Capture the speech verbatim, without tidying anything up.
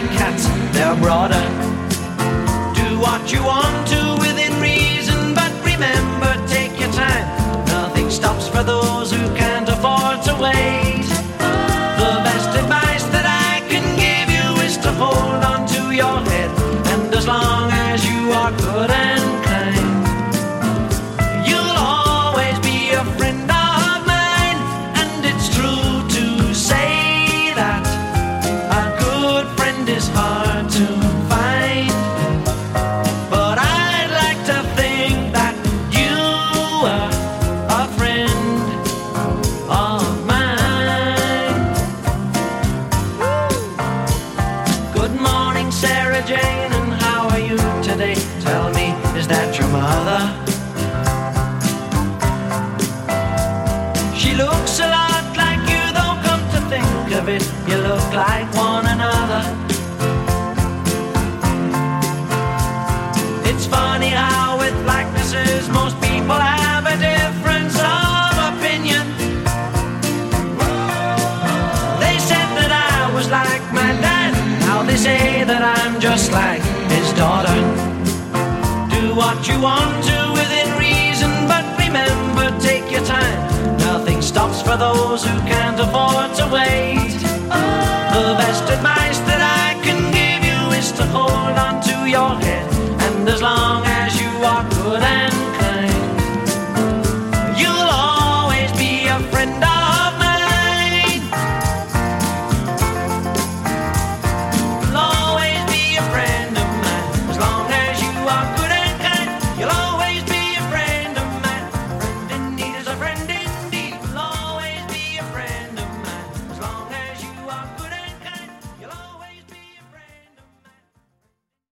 like cats, they're broader. Do what you want to within reason, but remember, take your time. Nothing stops for those who can't afford to wait. The best advice that I can give you is to hold on to your head, and as long as you are good and kind, you'll always be a friend of mine. And it's true to say that a good friend is hard to find, but I'd like to think that you are a friend of mine. Good morning, Sarah Jane, and how are you today? Tell me, is that your mother? She looks a lot like you, though come to think of it, you look like one another. It's funny how with likenesses most people have a difference of opinion. They said that I was like my dad, now they say that I'm just like his daughter. Do what you want to within reason, but remember, take your time. Nothing stops for those who can't afford to wait. The best advice that